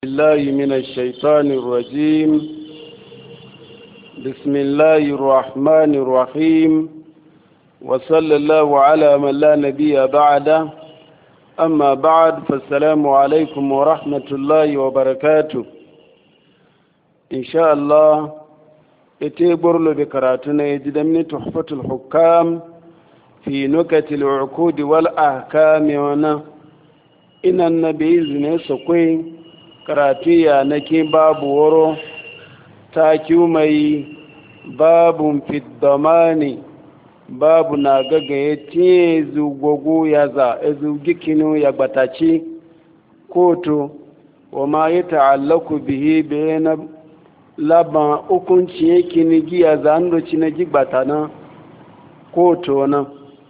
الله من الشيطان الرجيم. بسم الله الرحمن الرحيم، وصلى الله على من لا نبي بعده. أما بعد، فالسلام عليكم ورحمة الله وبركاته. إن شاء الله اتبر له بكراتنا يجد من تحفة الحكام في نكت العقود والأحكام ونا إن النبي إذن سقين karatiya nake babu woro ta mai babun fiddamani babu na gagaye tiye zugogo ya za ezu gikinu ya gbataci koto wa ma ya ta'allaku bihi bayana laban hukunci yake ni giya za an doci na gigbata na koto na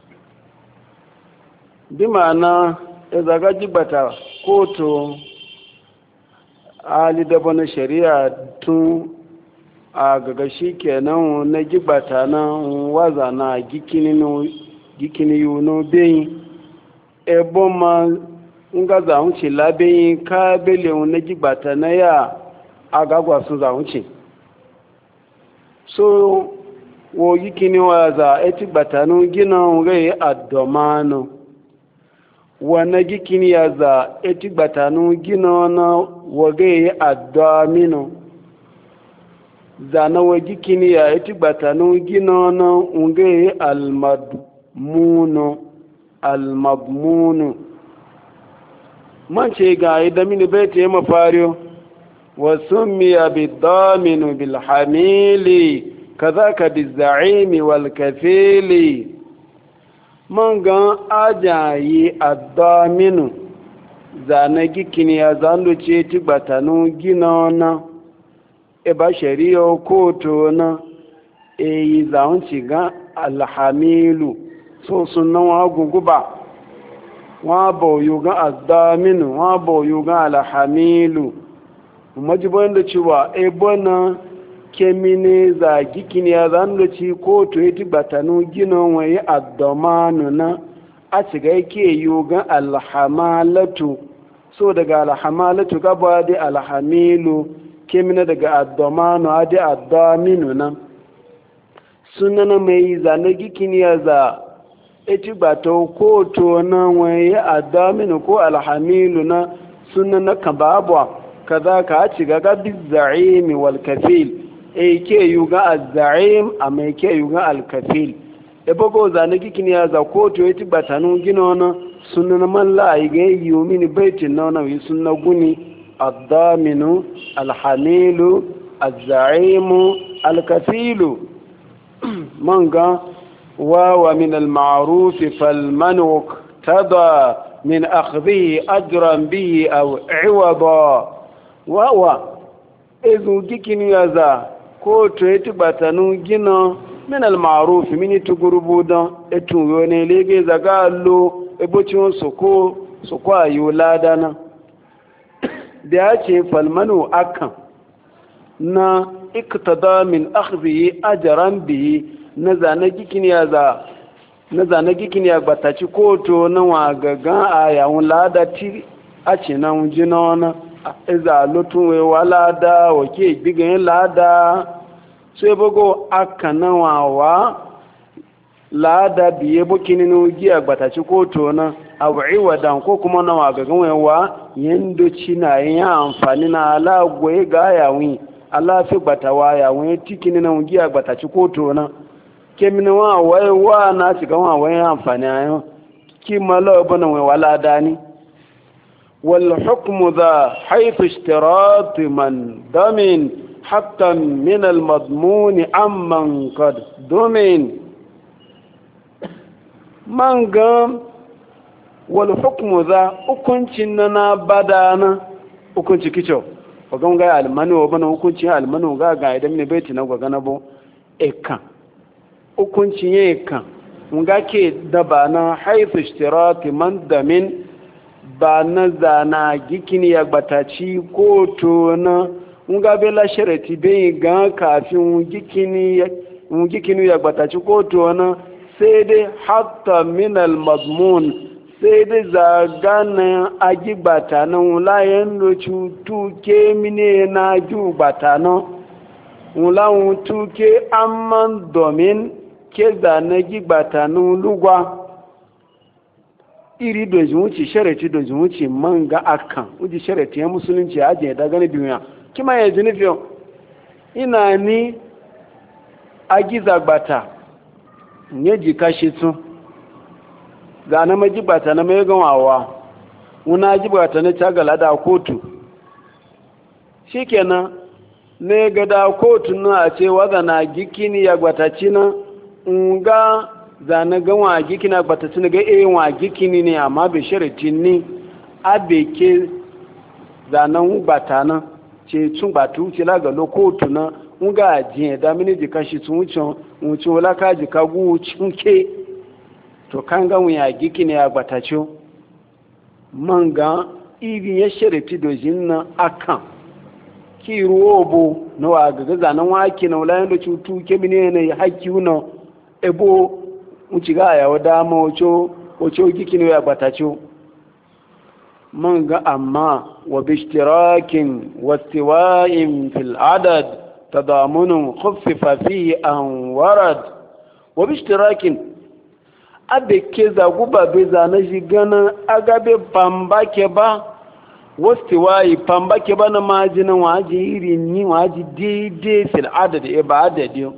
bi ma'ana ya zaga gigbata koto ali da bana shari'a tun a gagashi kenan na gibata na waza na gikini yuno beyin ebo ma nga za hunci labeyin ka bele na gibata na ya agagwa sun za hunci so wo gikini waza eti gbata no gina ngai adomano wana gikini ya za eti gbatanu gina na wage adamino zana wa gikini ya eti gbatanu gina na unge almadmunu man ce ga idan mini bai ta yi mafariyo wa summiya bidaminu bilhamili kazaka bizza'imi wal kafili man gan ajayi adaminu zane gikini ya zando ce ti gbatanu gina na eba shari'a koto na eyi zaunci gan alhamilu so sunan wa guguba wa boyu gan adaminu wa boyu gan alhamilu majiban da cewa ebo na kemine za gikini ya zando ci koto ya ti gbatanu gina wani adamanu na a shiga yake yogan alhamalatu so daga alhamalatu gaba da alhamilu kemina daga adamanu a da adaminu na sunana mai zane gikini ya za eti gbatau koto na wani adaminu ko alhamilu na sunana kababuwa kaza ka a shiga gabi za'imi wal kafil ke yuga az-za'im amma ke yuga al-kafil e bogo zane gikini ya za koto yati batanu ginona sunna man la ayge yumini baitin nona wi sunna guni ad-daminu al-hamilu az-za'imu al-kafilu manga wa min al-ma'ruf fal-manuk tada min akhdhihi ajran bihi aw 'iwada wa ezu gikini ya za ko to ya tibatanu gina min al-ma'ruf mini tugurubu don etun yo ne lege zaga lo ebocin soko ayo ladana da ya ce falmanu akan na iktada min akhdhi ajran bihi na zana gikini ya bataci ko to na wa gaga ayawun ladati a ce nan jinona iza lutun we wala da wake bigin lada sai bugo aka nawawa lada biye bukini no giya gbataci ko tona abu'i wadan ko kuma nawa ga ganwewa yendo cina yin amfani na ala goye ga yawi ala fi gbatawa yawi tikini na giya gbataci ko tona kemina wa wai na ci ganwa wai amfani ayo ki malo bana we wala dani والحكم ذا حيث اشتراط من ضمن حقا من المضمون عمن قد ضمن من قام والحكم ذا hukuncinna badana hukunci kicho wagan ga almanu wa bana hukunci almanu ga idan ne baiti na gwaga na bo ekan hukunci ekan nga ke dabana haythu ishtirati man damin ba na zana gikini ya gbataci ko to na nga bela sharati bai ga kafin gikini ya gbataci ko to na sai dai hatta min al madmun sai da zaganin agigbata nan layan locu tuke mine na jugbata nan wulawun tuke amman domin ke zane gigbata nan lugwa iri dojin wuce sharati dojin wuce man ga akan wuce sharati ya musulunci ya ajiye da gani duniya kima ya ji nufi ina ni agizagbata ne jika shi tun ga na majibata na mai gawawa wuna jibata na cagala da kotu shikenan ne ga da kotu na a ce wadda na gikini ya gbataci na nga zane ga wa gikini ya gbataci na ga wa gikini ne amma bai sharati ni abe ke zanen gbata na ce tun gbatu ce lagalo kotu na nga ajiye da mini jika shi tun wucin wula ka jika gu cinke to kan ga wuya giki ne ya gbatace man ga iri ya sharati dojin na akan ki robo na wa ga zanen waki na wula yanda cutu ke mini ne ya haki na ebo wuci ga ya wada ma waco giki ne ya gbatace man ga amma wa bishtirakin wastiwa'in fil adad تضامن خفف فيه أن ورد وباشتراك أبكي زغوبا بزانجي غانا أغابي بامباكي با واستواي بامباكي با نماجنا واجي يريني واجي دي في العدد إبا عدد يو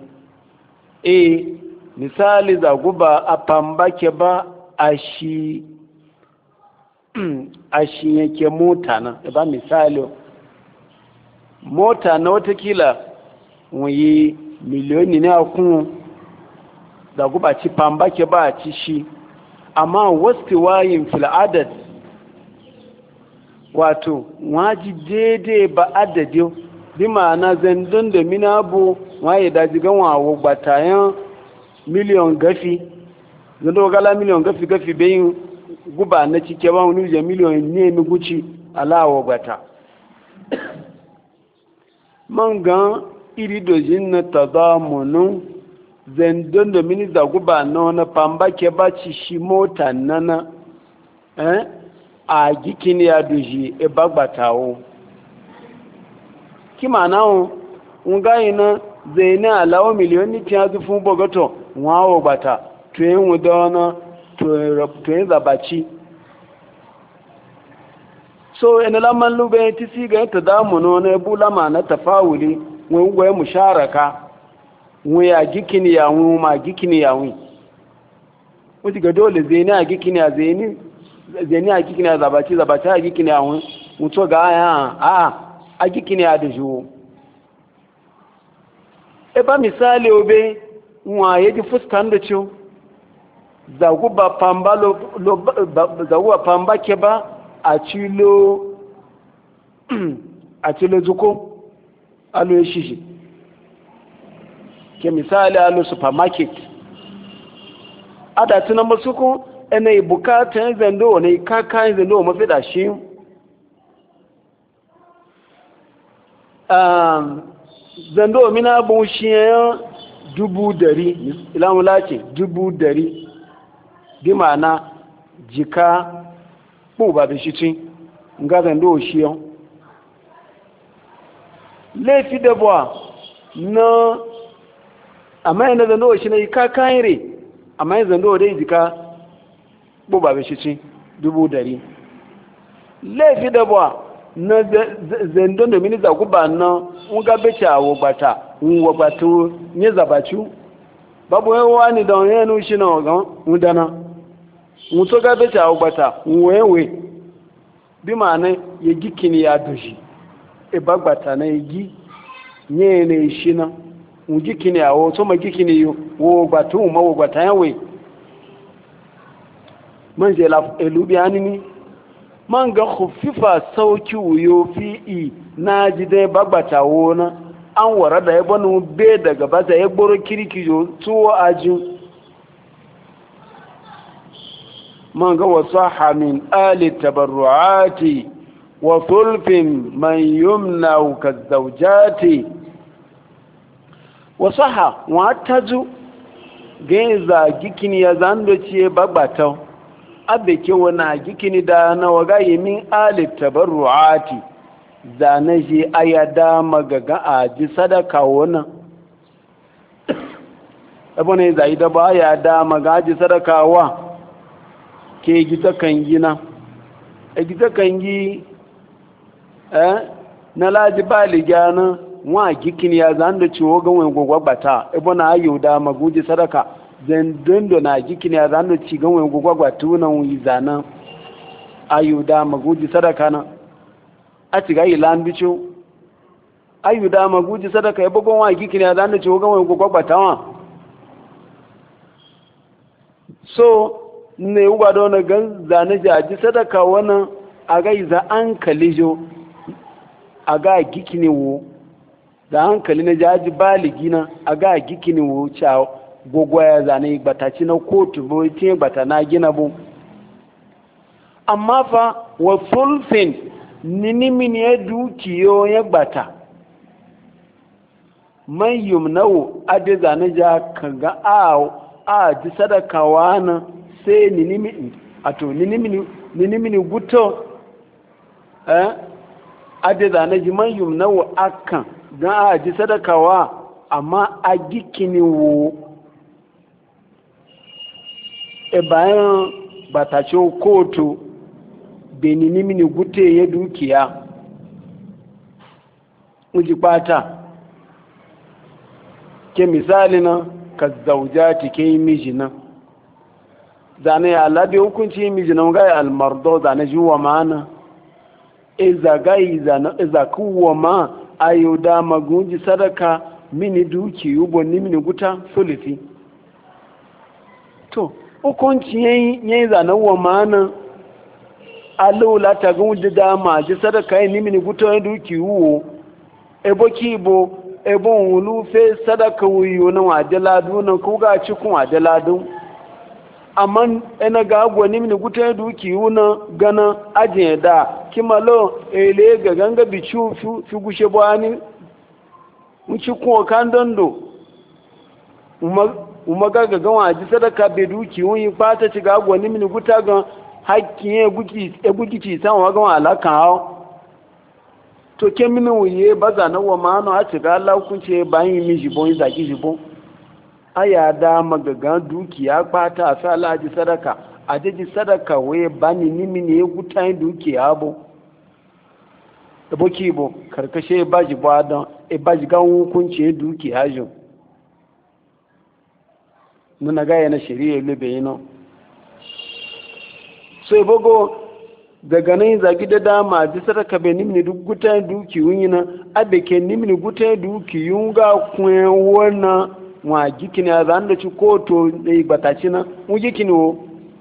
misali zaguba a pambake ba a shi yake mota na ba misali mota na watakila wuyi miliyoni ne a kun da guba ci pambake ba a ci shi amma wasu wayin fil'adad wato waji daidai ba adadi bi ma'ana zandun da minabu waye daji gan wawo gbatayen miliyon gafi zando gala miliyon gafi bayin guba na cike ba wani je miliyon ne mi guci alawo gbata man gan iri dojin na tadamunun zandun da mini da guba na wani pambake ba ci shi mota nana a gikini ya doji e bagbatawo kima nawo ngayi na zaine alawo miliyoni ti azu fun bogoto wawo gbata to yin wudona to yin zabaci so ina lamman lube ti si ga ta damu no na bulama na tafawuli won gwe musharaka won ya gikini ya won ma gikini ya won wuti ga dole zaine a gikini ya zaine a gikini ya zabaci a gikini ya won muto ga a gikini ya dujo e ba misali obe nwa yaji fuskan da ciwo zaguba pamba ke ba a cilo zuko alo ya shishi ke misali alo supermarket adati na masuku ene bukata yin zando wane kaka yin zando mafi da shi zando mina bu shi ya 100,000 ilamula ce 100,000 bi ma'ana jika bu ba da shi ci nga zando shi ya laifi da buwa na amma yana zando shi na yi kakayin re amma yin zando dai jika bu ba da shi ci 100,000 laifi da buwa na zandon da mini zaguba na nga bece a wogbata wogbata nye zabachu babu yawa ni da onye nu shi na ogan udana muto ga bece a wogbata wewe bi ma na ye gikini ya doji e bagbata na igi nye ne shi na gikini a wo to ma gikini yo wogbata ma wogbata yawe man je la elubi anini man ga khuffifa sauki wuyo fi'i na ji dai bagbata wona an wara da ya banu be daga bata ya gboro kirkijo tuwo aji man ga wasaha min ali tabarruati wa thulfin man yumna kazawjati wasaha wa taju geza gikini ya zando ciye bagbata abe ke wana gikini da na waga yi min alif tabarru'ati zane je ayada magaga a ji sadaka wana abu ne zai da ba ya da magaji sadaka wa ke gita kan gina a gita kan gi na laji ba ligana wa gikini ya zan da ciwo ga wani gwagwabata abu na ayo da maguji sadaka zan dondo na gikini ya zan da ci ga wani gwagwabata wunan yi zanen ayo da maguji sadaka na a ci ga yi lambico ayo da maguji sadaka ya bugon wa gikini ya zan da ciwo ga wani gwagwabata wa so ne ugado na gan zane jaji sadaka wannan a ga za an kalijo a ga gikini wo da hankali na jaji baligi na a ga gikini wo cha gogwaya zane gbataci na kotu bo tin gbata na gina bu amma fa wa fulfin nini mini ya dukiyo ya gbata man yumnau ade zane ja kaga a ji sadaka wana sai ninimini guto ade zane ji man yumnau akan don a ji sadaka wa amma a gikini wo bayan batace kotu beninimini gute ya dukiya uji bata ke misali na ka zaujati ke yi miji nan zane ya labe hukunci miji nan gaya almardo zane ji wa ma'ana iza kuwa ma ayo da magunji sadaka mini duki yubo ni mini guta sulisi to hukunci yayi zane wa ma'ana alula ta gunji da ma ji sadaka yi ni mini guta duki yuwo ebo kibo ebon wulu fe sadaka wuyo na wajaladu na kuga cikin wajaladu amma ina ga gwani mini guta duki yuna gana ajiye da kimalo ele ga ganga bichu fi gushe bwani unci ko kan dondo umaga ga waji sadaka be duki wuni fata ci ga gwani mini guta ga hakkin e guki san wa ga alaka hawo to ke mini wuye baza na wa mano a ci ga Allah kunce bayan mi jibon zaki jibon aya da magaga dukiya kwata a sa laji sadaka a daji sadaka waye bani nimi ne ya guta dukiya bo da boki bo karkashe baji ba don e baji ga hukunce dukiya jo nuna ga yana shari'a lube yino so e bogo daga nan zagi da dama ji sadaka be nimni duk guta duki yunyina abe ke nimni guta duki yunga kwen wona wa gikini azan da ci koto dai bataci na mu gikini wo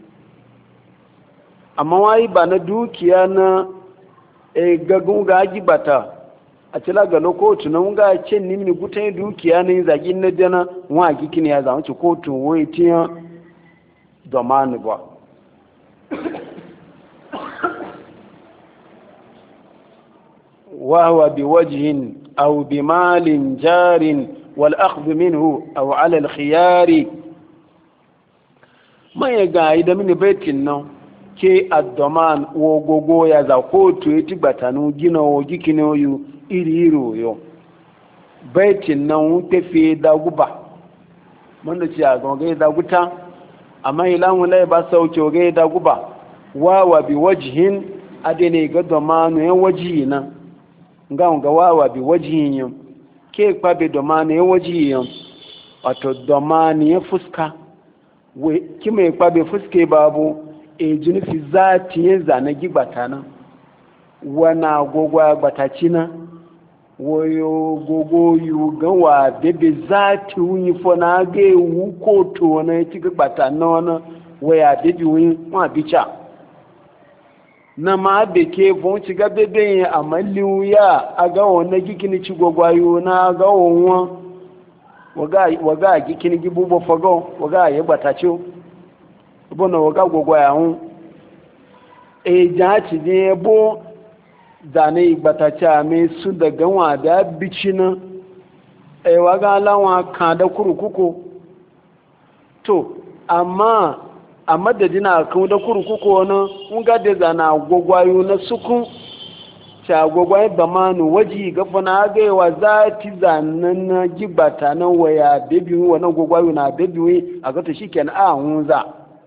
amma wai ba na dukiya na gagun ga bata a cila ga lokotu na nga ce nimni guta dukiya ne zagi na dana wa gikini azan ci koto wai tiya domani ba وهو بوجه أو بمال جار والأخذ منه أو على الخيار ما يقاعد من بيت النوم كي الضمان وغوغو يزاقوتو يتبتنو جنو جيكنو يو إريرو يو بيت النوم تفي داغبا من نتي أغوغي داغتا أما إلهو لا يباسو كيوغي داغبا وهو بوجه أدني قدمان يوجينا nga wawa bi wajiyin ke kwa bi domani ya wajiyin wato domani ya fuska kima ya kwa bi fuske babu e jinifi zati ya zane gigbata na wana gogwa gbataci na wayo gogo yu gawa bebe zati wunyi fona ga ewu koto na ya ci gigbata na wana waya bebe wunyi wa bica na ma beke bon ci ga bebe ya amaliu ya aga wona gikini ci gogwayo na aga wonwa waga gikini gibubo fago waga ya gbatacho bona waga gogwaya hun e ja ci ne bo zane gbatacha me su daga wa da bicina e waga lawa kan da kurukuko to amma amma da dina kan da kurkuku wani mun ga da zana gogwayo na sukun ta gogwaye ba manu waji gafa na gaiwa za ti zanen na gibata na waya bebi wannan gogwayo na bebi a gato shikenan a hunza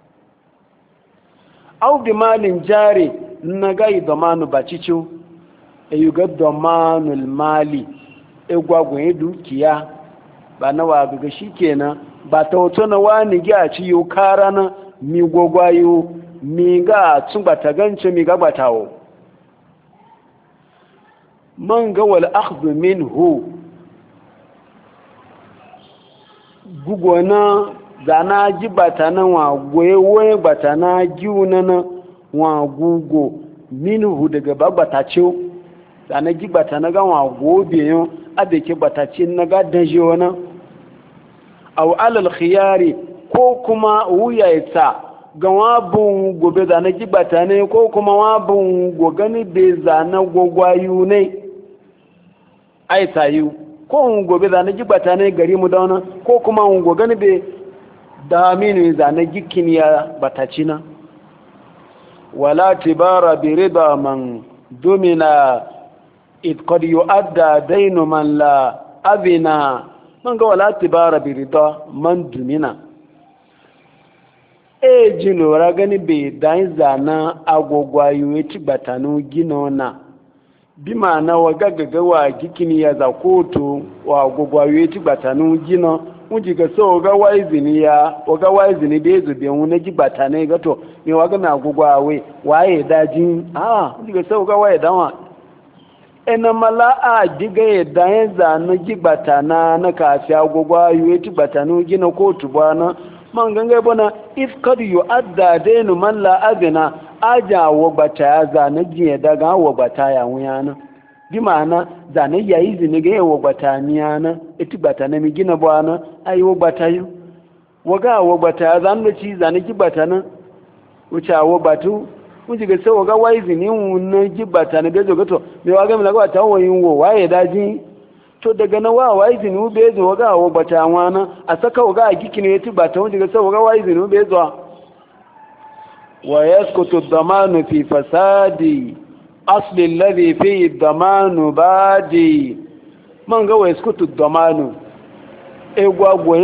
au bi malin jari na gai da manu ba cicu e ga da manul mali e gwagwaye dukiya ba na wa ga shikenan ba ta wato na wani ga ci yo karana mi gogwayo mi ga tun bata gance mi ga batawo man ga wal akhdhu minhu gugona zana ji batana wa goyewoye batana giuna na wa gugo minhu daga babatace zana ji batana ga wa gobe yo abeke batace na ga daje wana aw alal khiyari ko kuma wuya ita ga wabun gobe zana ji batane ko kuma wabun gogani be zana gogwayu ne ai tayu ko gobe zane jibata ne gari mu dauna ko kuma gogani be da minu zane gikin ya batacina wala tibara bi rida man dumina id qad yu'adda daynu man la abina man ga wala tibara bi rida man dumina e jino ragani be dan zana agogwayo ti batanu ginona bi ma'ana wa gaggaga wa gikini ya zakoto wa gogwayo ti batanu gina unji ga so ga waizini ya ga waizini da yazo be wona gibata ne gato me wa ga na gogwawe waye daji unji ga so ga waye dawa ena mala a diga ya dan za na gibata na kafiya gogwayo ti batanu gina ko tubana man ganga bona if kad yu'adda dainu man la adna aja wa bata za na jiya daga wa bata ya wuyana bi ma'ana za na yayi zini ga wa bata niyana iti bata na mi gina bwana ai wa bata yu waga wa bata za na ci za na ki bata na wuce wa batu mun ji ga sai waga wai zini na ki bata na bezo gato me waga mi laga ta wayin wo waye daji to daga na wa izini bezo waga wa bata wana a saka waga gikine iti bata mun ji ga sai waga wa izini bezo ويسقط الضمان في فساد أصل الذي فيه الضمان بادي من قوى يسقط الضمان egwagwo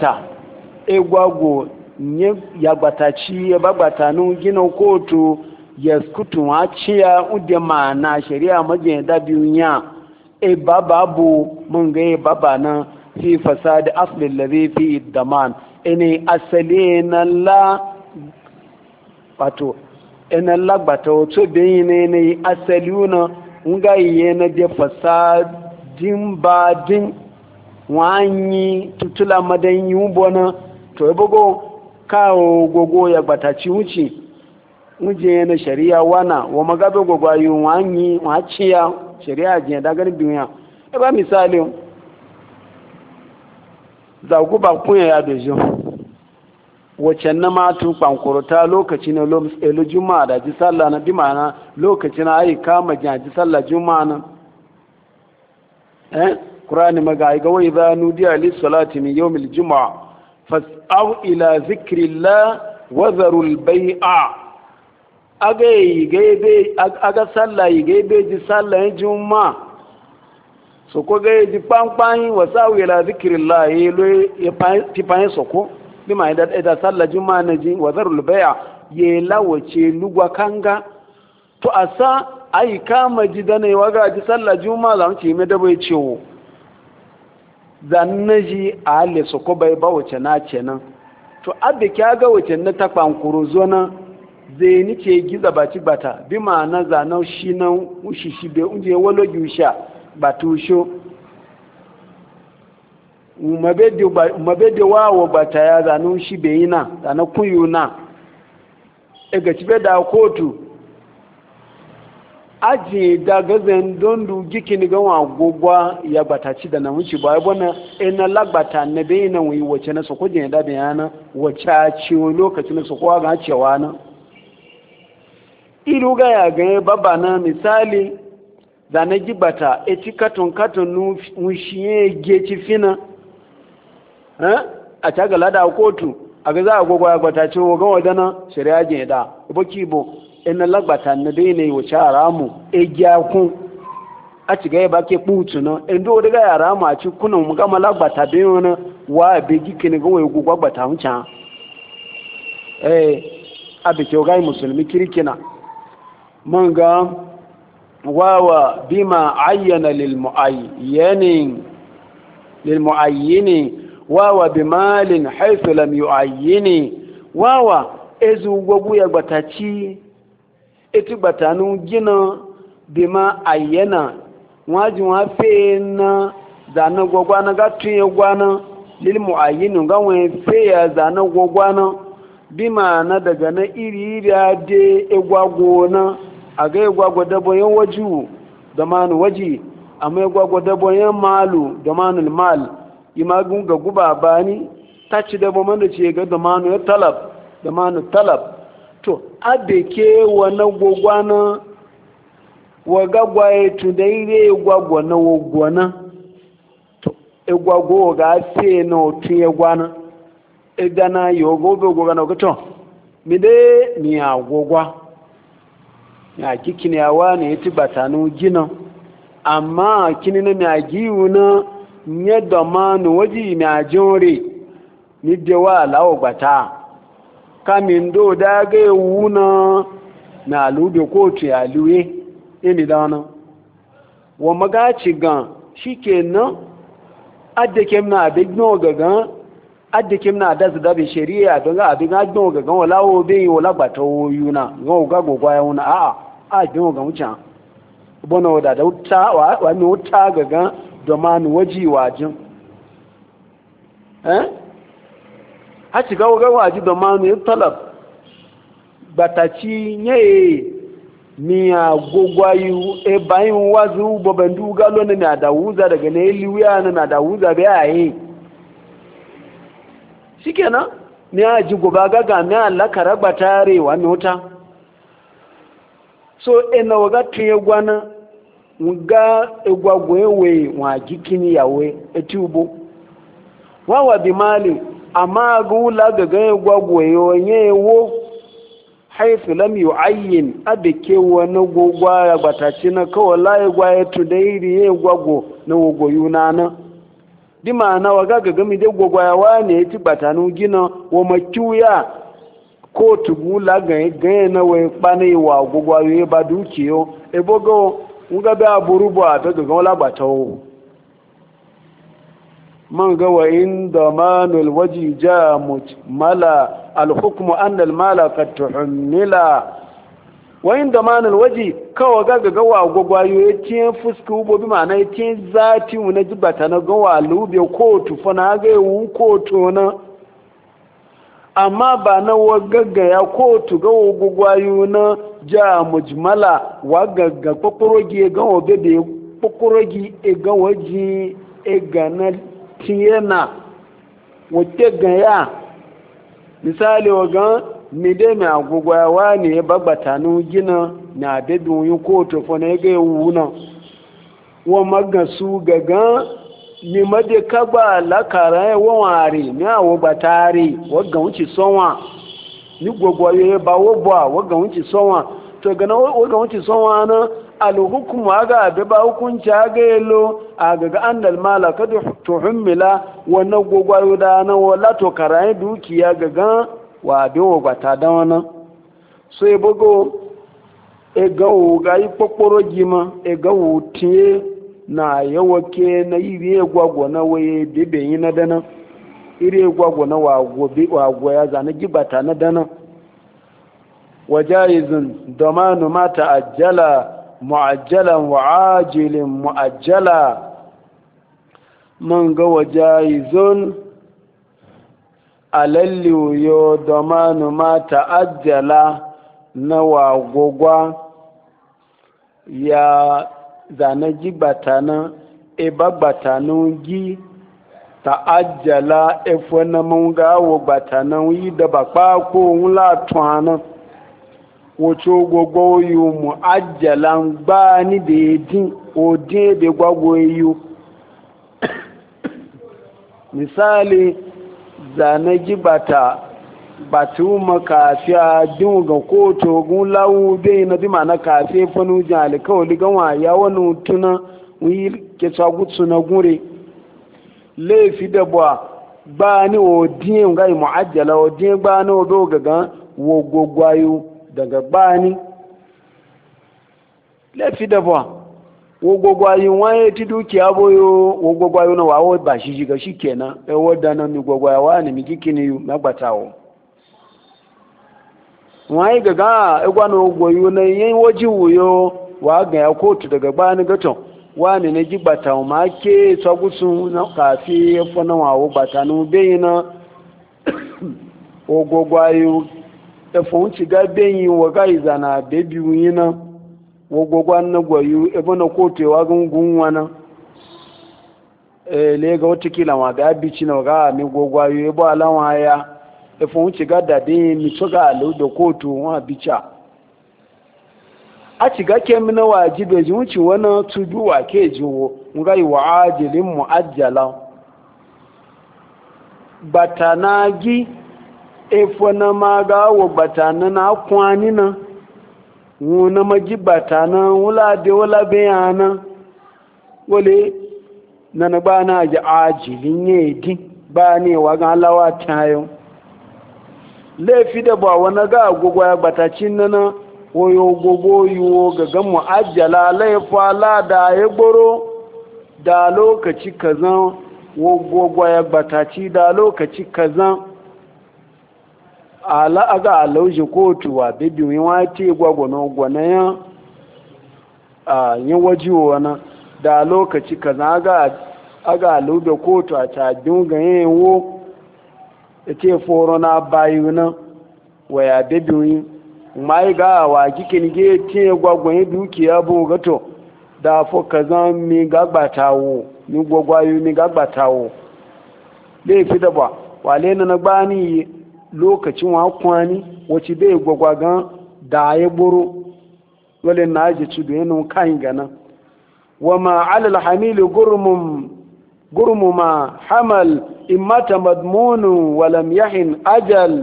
ya gbataci ya bagbatanu gina kotu ya skutu a ciya ude ma'ana shari'a majin da duniya babu mun ga baba na fi fasadi aslin lari fi daman ine asali na la wato ina lagbata wato bayi ne asali una nga yi na je fasadin badin wanyi tutula madan yi ubona to ya bugo kawo gogo ya gbataci wuce wuje na shari'a wana wa magabe gogo yi wanyi waciya shari'a je da garin duniya ba misali za ku ba kunya ya dojo wacce na matu kwankurta lokaci na elu juma'a da ji sallah na dimana lokaci na ayi kama ji sallah juma'a na Qur'ani maga ga wai za nudiya lis salati min yawmil juma'a fas'au ila zikrillah wa dharul bai'a aga sallah gaibe ji sallah juma'a so ko ga ji panpan wa sa'u ila zikrillah ya tipan soko bima da sallah juma'a na ji wa zarul bai'a ye lawace lugwa kanga to asa ai kama ji da ne waga ji sallah juma'a zan ce me da bai ciwo zan naji ale so ko bai ba wace na ce nan to abbe kya ga wace na ta kwankuru zo nan zai ni ce giza baci bata bima na zanau shi nan ushi shi be unje walo jusha batusho mabede wawo bata ya zanu shi be yina zanu kuyuna ega cibe da kotu aji da gazen dondu gikini ga wa gogwa ya bataci da na wuce ba bona ina lagbata na be yina wi wace na soko je da bayana wace ci lokacin na soko ga cewa na iru ga ya ga baba na misali zane gibata eti katon nu shiye ge ci fina a cagala da kotu aga za agogwa gbata ci wo gan wadana shari'a je da boki bo in lagbata na dai ne wuce haramu e gya kun a ci ga ba ke putu no en do daga haramu a ci kunan mu gama lagbata be wona wa be gikini ga wo gogwa gbata mun cha abi ke ga musulmi kirkina man ga wawa bima ayyana lil muayyin wawa bimalin haythu lam yu'ayyin wawa ezu gogu ya gbataci eti gbatanu gina bima ayyana wajin wa fe na zana gogwana ga tuye gwana lil muayyin ga we fe ya zana gogwana bima na daga na iri da de egwago na aga egwago dabo yan waju da manu waji amma egwago dabo yan malu da manul mal imagun ga guba bani taci dabo man da ce ga da manu ya talab da manu talab to abeke wana gogwana wagagwaye tudaire egwago na wogwana to egwago ga se na otu egwana edana yogo be gogana goto mide ni agogwa ya kikini awa ne yati batanu gina amma kini na miagiwu na nye domanu waji miajore ni dewa lawo bata kamin do daga wuna na lube kotu ya luwe ini dana wa magaci gan shikenan adda kemna abigno gagan adda kemna da su dabe shari'a don ga abin agno gagan wala wo be wala bata yuna go ga gogwa ya wuna a bin ga mucan bono da wuta wa mi wuta gagan domanu waji wajin a ci gawo gawo aji domanu ya talab bataci nye mi a gogwayu e bayin wazu bobandu galo na da wuza daga ne liwiya na da wuza be ayi shikenan ni a ji goba gaga mi Allah ka raba tare wa nota so ina waga tuye gwana nga egwagwe we wa gikini yawe etubo wawa bi mali amma gula gaga egwagwe yonye wo haifu lam yu'ayyin abike wani gogwa ya bataci na kawala egwaye tudairi egwago na wogo yunana di ma'ana waga gaga mi dai gogwa ya wane ya ci batanu gina wa makiuya ko tugula ga na we kpane wa gogwa ye ba dukiyo ebogo nga be aburubo ato ga wala batawo man ga wa inda manul waji ja mala al hukmu anna al mala qad tuhammila wa inda manul waji kawa ga wa gogwayo yace fuska ubo bi ma'ana yace zati mu na jibata na ga wa lube ko tufa na ga wu ko to na amma ba na wagagga ya ko tu ga gogwayo na ja mujmala wagagga kokorogi ga obebe kokorogi e ga waji e ga na tiyena wote ga ya misali waga mi de mi agogwawa ne ya bagbata nu gina na bedu yin ko to fo na ga wuna wo magasu gaga ni made kagba lakara wo ware ni awo batari wo ga wuci sonwa ni gogwaye ba wo bo wo ga wuci sonwa to ga na wo ga wuci sonwa na alhukumu aga be ba hukunci aga yelo aga ga annal mala kad tuhammila wannan gogwayo da na wala to karai dukiya gaga wa be wo bata da wannan so e bogo e ga o ga yi kokoro gima e ga o tie na yawake na iri gwagwa na waye bebe yi na dana iri gwagwa na wa ya zana gibata na dana wajayizun domanu ma ta'ajjala mu'ajjalan wa ajilin mu'ajjala man ga wajayizun alalli yo domanu ma ta'ajjala na wagogwa ya zane gibata na bagbata na gi ta'ajjala efo na mun ga wo gbata na yi da bakpa ko wula tuana wocho gogo yu mu ajjalan gba ni de din ode de gwagwo yu misali zane gibata batu makafi a din ga koto gun lawu bai na bi mana kafe fanu jali kawai ganwa ya wani tuna wi ke tsagutsu na gure laifi da ba ni o din ga mu'ajjala o din ba ni o do gaga wo gogwayo daga ba ni laifi da wo gogwayo waye ti dukiya boyo wo gogwayo na wawo ba shi shiga shikenan e wadda nan ni gogwayo wa ni mikikini yu magbatawo waye gaga egwano goyo na yin waji wuyo wa ga ya kotu daga bani gaton wani na gibata ma ke tsagusun na kafi ya fana wawo bata nu bayina ogogwayo e fonci ga bayi wa ga izana bebi wina ogogwan na goyo e bana kotu wa gungun wana le ga wata kila ma ga bici na ga mi gogwayo e ba lawa ya efo wuce gada din mi to ga lo do kotu wa bicha a ci ga ke mina wajibe ji wuce wana tudu wa ke jiwo ngai wa ajilin muajjala batanagi efo na maga wo batana na kwani na wona maji batana wala de wala bayana wole na bana ji ajilin yedi ba ne wa ga lawa tayo laifi da ba wani ga agogwa ya batacin nana wayo gogo yiwo ga gan mu'ajjala laifa lada ya gboro da lokaci kazan wogogwa ya bataci da lokaci kazan ala aga alauje kotu wa bibi yin wati gwagwana ya yin wajiwo wana da lokaci kazan aga alauje kotu a cajin ganyen wo ce foro na bayu na waya bebiyoyi mai ga wa kikin ge ce gwagwan dukiya bu gato da fo kazan mi gagbatawo mi gwagwayo mi gagbatawo dai fi da ba wale na gbani lokacin wa kwani wace bai gwagwagan da ya buru wale na ji tudu yana kan gana wa ma alal hamil gurmu ma hamal إمات مضمون ولم يحن أجل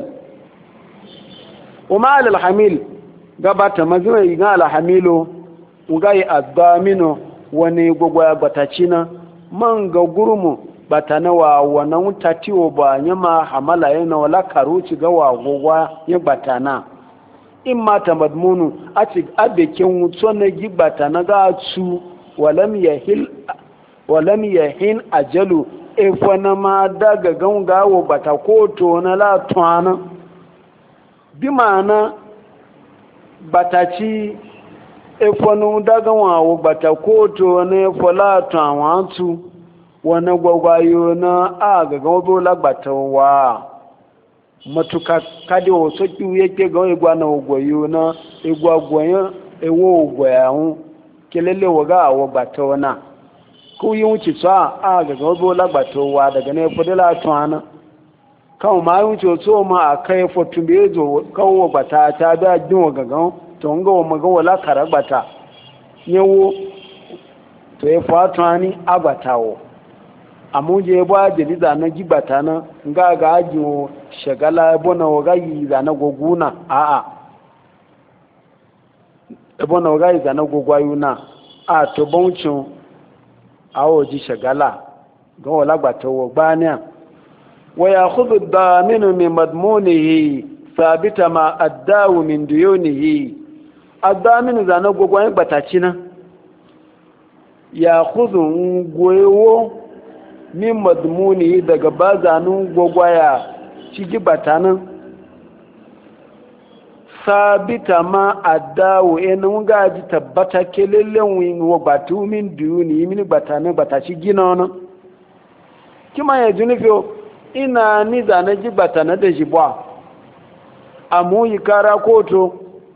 وما على الحميل قبات مزمع يقال حميله وقاي الضامن ونقوى باتاچنا من قرم باتنوا ونوتاتيو بانيما حملا ينا ولا كاروتي قوى قوى يباتنا إمات مضمون أتك أبكين وطنجي باتنا قاتسو ولم يحن أجل efana ma daga gangawo bata koto na latwana bi ma'ana bataci efanu daga wawo bata koto na efo latwana tu wani gwagwayo na aga gawo lagbata wa matuka kadi wasu kiwu yake gawo igwa na ogwayo na igwagwayo ewo ogwayo kelele waga awo bata wana ko yi wuce tsa a ga gabo lagbatowa daga ne fudila tuwana kawo ma yi wuce so ma a kai fotun bai zo kawo bata ta da jin wa gagan to nga wa maga wala karagbata yawo to ya fatuwa ni agbatawo amma je ba jeliza na gibata na nga ga ajiwo shagala bona wa gayi za na goguna a bona wa gayi za na gogwayuna a to baucin awo ji shagala ga wala gbatawo gbaniya wa yakhudhu ad-daminu min madmunihi thabita ma addawu min duyunihi ad-daminu zana gogwan gbatacina yakhudhu ngwewo min madmunihi daga bazanun gogwaya cigi batanan sabita ma addawo enu gaji tabbata kelelen win wo batu min duni min batane bataci gina kima ya junifio ina ni zane ji batane da jibwa amu yi kara koto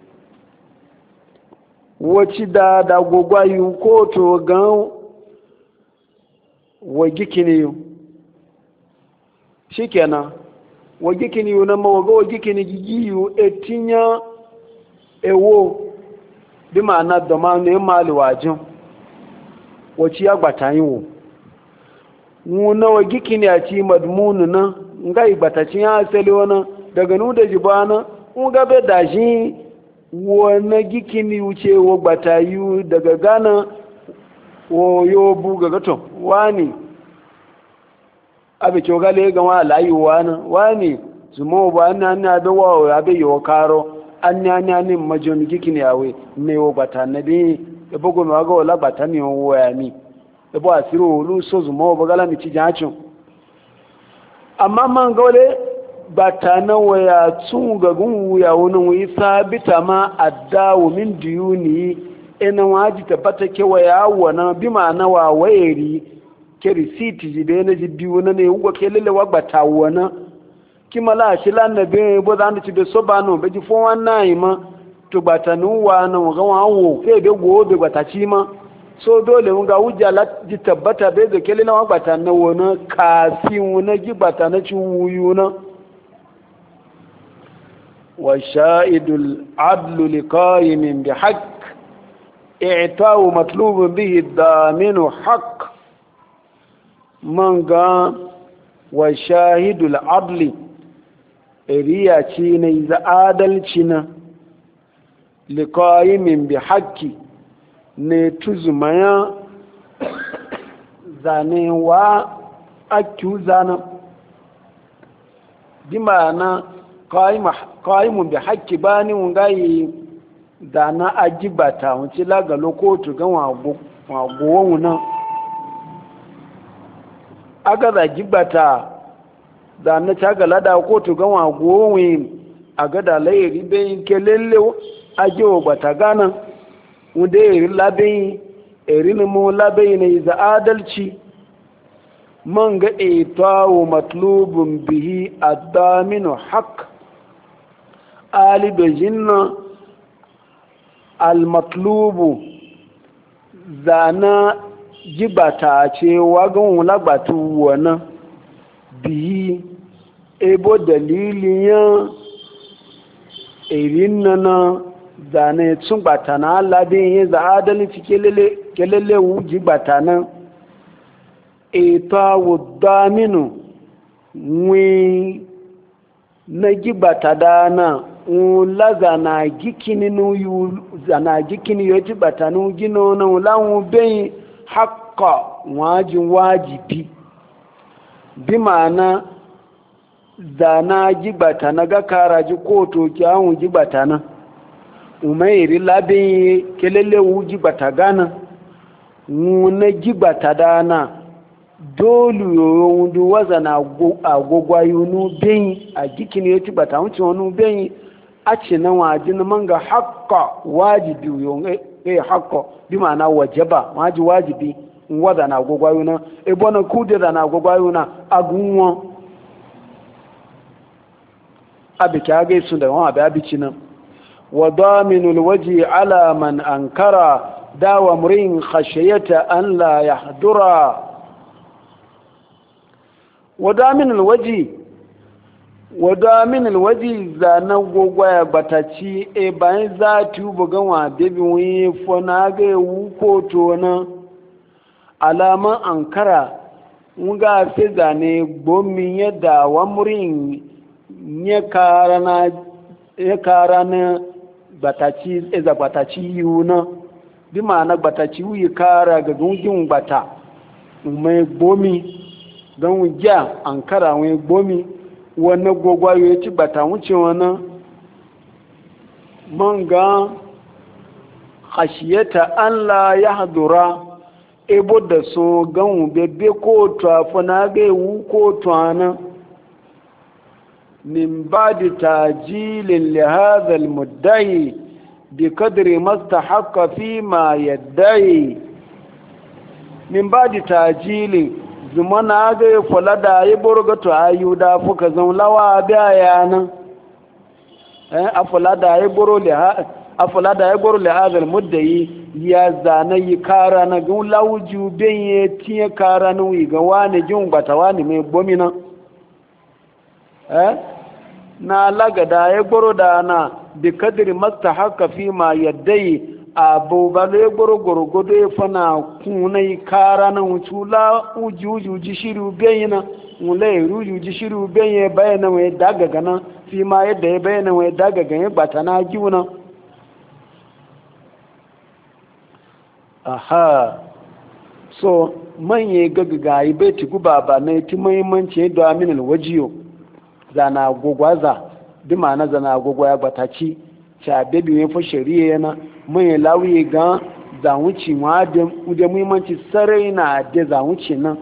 waci da gogwayu koto gan wagikini shikenan wagikini yu na mawaga wagikini gigiyu etinya ewo bi ma'ana da ma ne mali wajin wace ya gbata yi wo wuna wagikini a ci madmunu na nga igbataci ya asali wani daga nu da jibana un gabe da shi wani gikini wuce wa batayu daga gana wo yo bu ga gato wani abe chogale ga wa layu wani zumo ba na da wa abe yo karo anya ni majon gikini awe ne wo bata na bi e bogo no ga wala bata ni wo ya ni e bo asiru lu so zumo ba gala mi ci jacho amma man gole bata na waya tun ga gun ya wani wi sabita ma addawu min diyuni ina waji tabbata ke waya wana bi ma na wa wayeri ke receipt ji be na ji biyu na ne ugo ke lele wa bata wana kima la shi lan na be bo zan ci be so ba no be ji fo wannan ma to bata nu wa na ga wa wo fe be go be bata ci ma so dole mun ga hujja la ji tabbata be ga kele na wa bata na wona kafin na ji bata na ci wuyu na wa sha'idul adlu liqa'imin bi haqq i'ta'u matlubun bihi daminu haqq man ga wa shahidul adli riya ce ne za adalci na liqa'imin bi haqqi ne tuzumaya zane wa akyu zana bi ma'ana qa'imun bi haqqi bani ngai zana ajibata wuce laga lokoto ga wago na aga da jibata zana ta ga lada koto ga wago a ga da layiri bayin kelele ajewo bata gana wanda eri labayin erin mu labayin ne za adalci man ga itawo matlubun bihi ad-daminu haqq alibajinna al-matlubu zana jibata ce wagon lagbatu wana biyi ebo dalilin erin nana zane tun bata na labin yin za adalci kelele wuji bata nan ita wudaminu wi na gibata dana la zana gikini nuyu zana gikini yoji bata nu gino na lawu bai haqqa wajibi bi ma'ana zana gibata na ga karaji koto kyawun gibata na umairi labin kelele wuji bata gana na gibata dana dolu yoyondu waza na agogwayonu beyi a gikini yati bata wuce wani beyi a ce na waji na manga haqqa wajibi yon haqqa bi ma'ana wajaba wajibi waza na agogwayona ebona kudira na agogwayona agunwa abike aga su da wani abici nan وضامن الوجه على من أنكر داوى امرئ خشية أن لا يحضر وضامن الوجه زانا غوغوا باتاشي e bayan zati bugan wa bebi wi fona ga wuko na alaman ankara nga fe zane gbomi yadda wa murin nye karana bataci eza bataci yuna bi ma'ana bataci wuyi kara ga gungin bata mai gomi don wujiya an kara wai gomi wannan gogwayo ya ci bata wuce wani man ga hashiyata an la ya hadura ebo da so gan bebe ko tuwa na ga ewu ko tuwa nan من بعد تاجيل لهذا المدعي بقدر ما استحق فيما يدعي من بعد تاجيل زمان aga kula da ya burga to ayu da fuka zan lawa biya yana afala da ya buru li hadal muddai ya zana yi kara na gun lawju ben ya tiye kara na wi ga wani jin bata wani mai bomina na lagada ya gboro da na bi kadiri masta haka fi ma yaddai abu ba le goro godo e fana kunai kara na wucula uji shiru bayina mule ruju ji shiru bayin bayana we daga gana fi ma yadda ya bayana we daga ganye bata na giuna aha so manye gaggaga yi bai tigu baba na ti muhimmanci da aminal wajiyo zana gogwaza bi ma'ana zana gogwa ya bataci cha bebi yin fa shari'a yana manye lawiye ga zawuci ma da muhimmanci sarai na da zawuci nan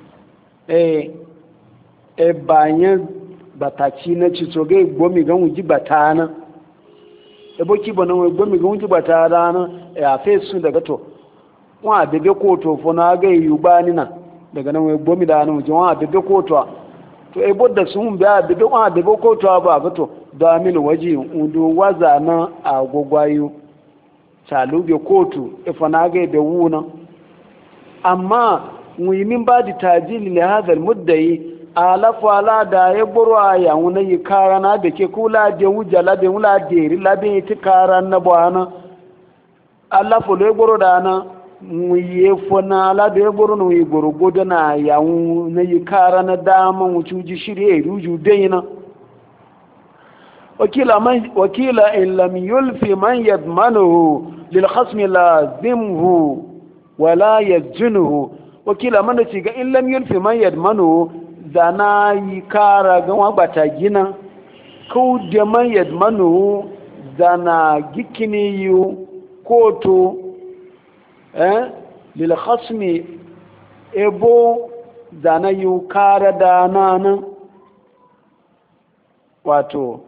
bayan bataci na ci so ga gomi ga wuji batana boki bana we gomi ga wuji batana ya fe su daga to wa bebe koto fo na ga yu bani na daga nan we gomi da nan wuji wa bebe koto to bodda sun biya bebe wa bebe koto ba ga to da min waji udu waza na agogwayo chaluge kotu fo na ga da wuna amma muyimin ba di tajili li hadha almuddai alafu ala da ya buru a yawon yi kara na da ke kula da wuja labin wula deri labin ti kara na buwana alafu da ya buru da na wuye fona ala da ya buru na wuye gwargwado na yawon na yi kara na dama wuce ji shirya ya ruju dai na wakila in lam yulfi man yadmanuhu lil khasmi lazimhu wala yajnuhu wakila man da ci ga in lam yulfi man yadmanuhu zana yi kara ga wabata gina ko da man yadmanu zana gikini yu koto lil khasmi ebo zana yu kara da nan wato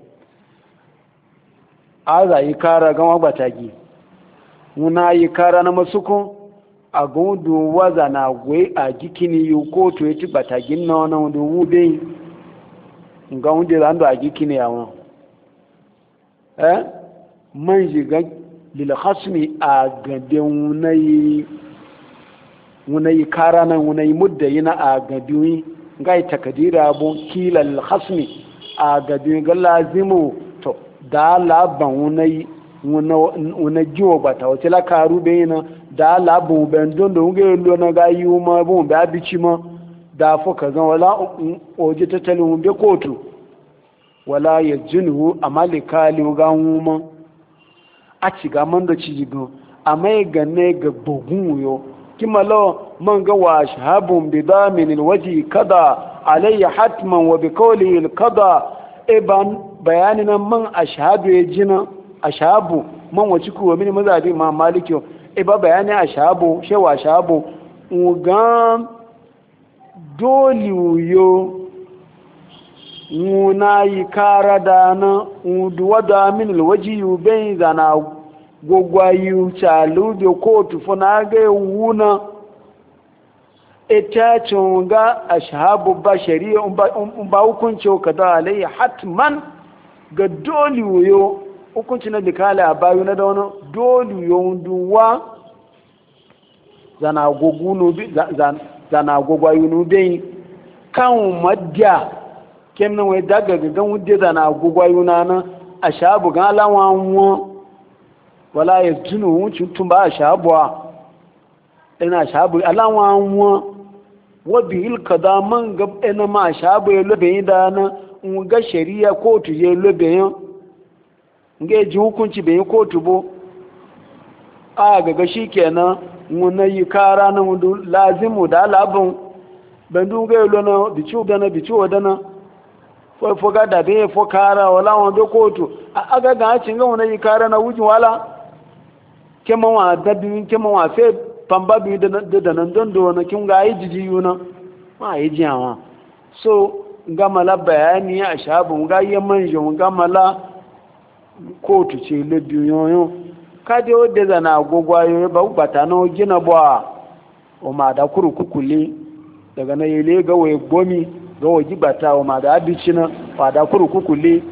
aza yi kara ga wabata gi muna yi kara na masukun a gundu waza na gwe a gikini yu koto ya ti batagin na wani wanda wube nga wunde zando a gikini yawon man shiga lilhasmi a gabe wunayi kara nan wunayi muddayi na a gabe nga yi takadira abu kila lilhasmi a gabe ga lazimu to da laban wuna jiwo bata wace la karu bayina da labu ben don da wuge lo na ga yi ma bu ba bici ma da fo ka zan wala oje tattalin be kotu wala yajinhu amalikali ga wuma a ci ga man da ci go amai ga ne ga bugun yo kimalo man ga wa shahabun bi damin alwaji kada alayya hatman wa bi qawli alqada iban bayanin man ashhadu yajina ashabu man wace kuwa mini mazabi ma maliki ba bayani ashabu shewa ashabu ugan doli yo muna yi kara da na uduwa da min alwaji yu ben zana gogwayu chalu de kotu funa ga wuna ita chunga ashabu bashari ba hukunci kada alai hatman ga doli yo hukunci na dikala a bayu na da wani dole yawon zana gwagwayo nubi kan madya kem na wai daga gagan wudde zana gwagwayo na nan a shabu gan alawan wọn wala ya tunu wucin tun ba a shabuwa ina shabu alawan wọn wabi ilka da man gab ina ma shabu ya lobe yi da nan ga shari'a kotu ya lobe yin nga ji hukunci bai yi kotu bo a gaga shi kenan muna yi kara na mudu lazimu da labin bandu ga yi lona bici dana bici wadana fo ga da bai fo kara wala wani bai kotu a aga ga hacin ga muna yi kara na wujin wala kema wa dabi kema wa fe pamba bi da nan don do na kin ga yi jiji yuna ma yi jiyawa so ga mala bayani a shabu ga yi manjo ga mala kotu ce labiyu yoyo kade wadda zana agogwayo ba bata na gina ba o ma da kurukukule daga na yele ga waye gomi ga waji bata o ma da abici na ba da kurukukule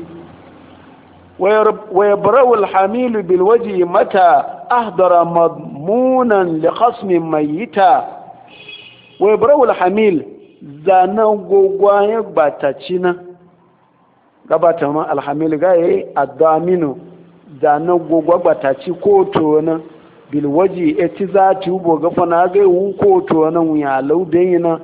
wa yabra'u al-hamil bil wajhi mata ahdara madmunan li khasmi mayyita wa yabra'u al-hamil zana gogwaye bata cina gabata ma alhamil ga yayi addaminu da na gogwagwata ci koto na bil waji eti zati ubo gafa na ga wu ko to nan ya laudan yana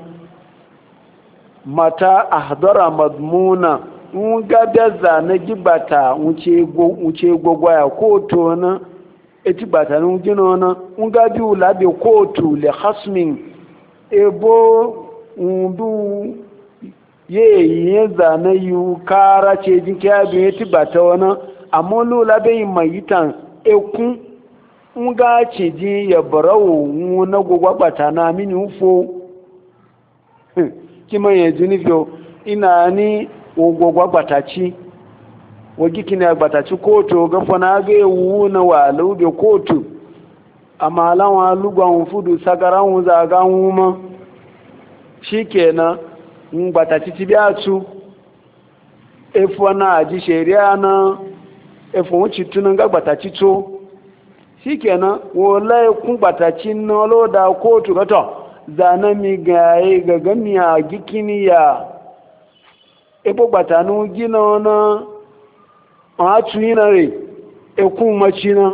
mata ahdara madmuna nga daza na gibata wuce gogwaya ko to na eti bata nu gino na nga bi ula be ko to le khasmin ebo ndu ye za na yu kara ce jinke abi eti bata wana amma lula be mayitan ekun nga ce ji ya barawo na gogwabata na mini ufo kima ya junifyo ina ni ogogwa gbataci wagiki ne gbataci kotu gafa na ga ewu na wa lube kotu amma alawa lugban fudu sagaran zaga wuma shikenan gbataci ti biya su efo na aji shari'a na efo wuce tunan ga gbataci to shikenan wala kun gbataci na loda kotu gato zana mi gaye ga gamiya gikiniya ebo batanu gina na a tuyina re ekun macina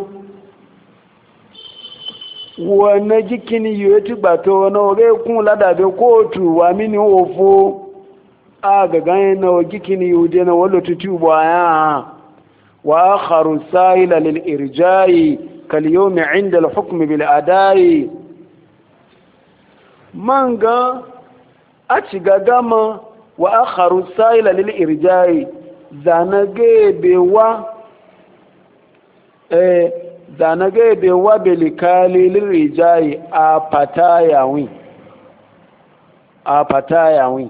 wane gikini yoti bato na oge kun ladabe kotu wa mini ofo a ga ganye na gikini yude na walo tutubu aya wa akharu sa'ila lil irja'i kal yawmi 'inda al hukm bil ada'i manga a ci gagama wa akharu sa'ila lil irja'i zanage bewa belikali lil irja'i a patayawi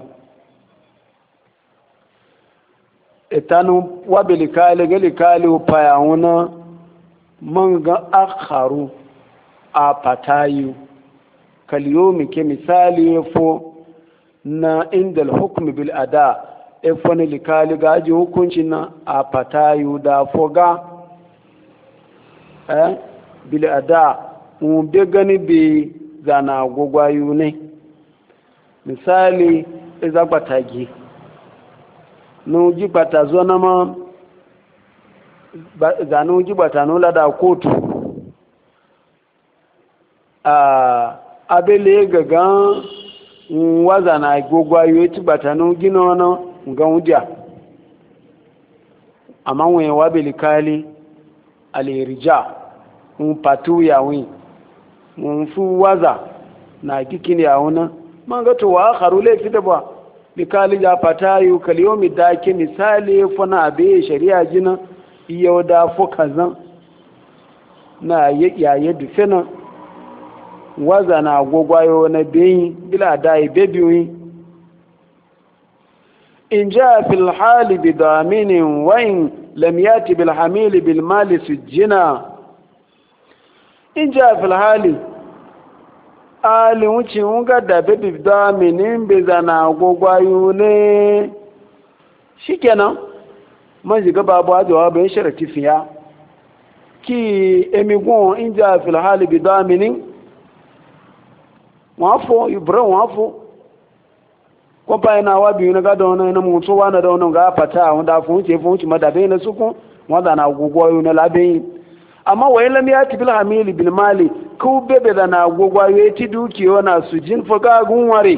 etanu wa belikali gelikali upayawuna manga akharu a patayu kaliyomi ke misali yafo na inda hukumi bil ada efoni likali gaji hukunci na a patayu da foga bil ada be gani be zana gogwayu ne misali iza batagi nuji bata zo na ma zanuji bata nula da kotu abele gagan waza na gogwayo ti batanu gino no nga wuja amma wen wa belikali alirija patu ya wi fu waza na kikini ya wona manga to wa akharu le fitaba likali ya patayu kaliyomi dake misali fona abe sharia jina iyo da fo kazan na ya dufena waza na gogwayo na beyi bila dai bebiwi in jaa fil hali bidaminin wa in lam yati bil hamili bil mali sujina in jaa fil hali ali wuce unga da bebi daminin bezana gogwayo ne shikenan man jiga babu ajawa bayan sharati fiya ki emigun in jaa fil hali bidaminin wafo ibrahim wafo kwampa yana wa biyu na gada wani na mutu wani da wani ga fata wanda funci madabe na suku wanda na gugwayo na labin amma wa ilam ya tibil hamili bil mali ku bebe da na gugwayo ya ti dukiyo na su jin faga agunware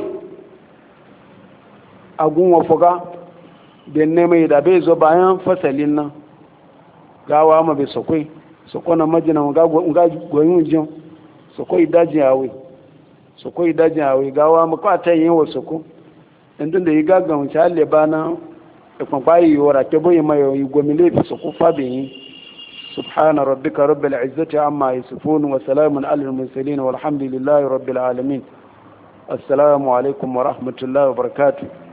agunwa faga bin ne mai da bai zo bayan fasalin nan gawa ma bai sakwai sakwana majina ga goyin jin sakwai dajin yawai soko idajin awi gawa makwata yin wa soko inda da yi gagan wuce halle ba na ikwankwayi yi wara ke boye mai yi gwamile fi soko fabin yi subhana rabbika rabbil izzati amma yasifun wa salamun alal mursalin walhamdulillahi rabbil alamin assalamu alaikum wa rahmatullahi wa barakatuh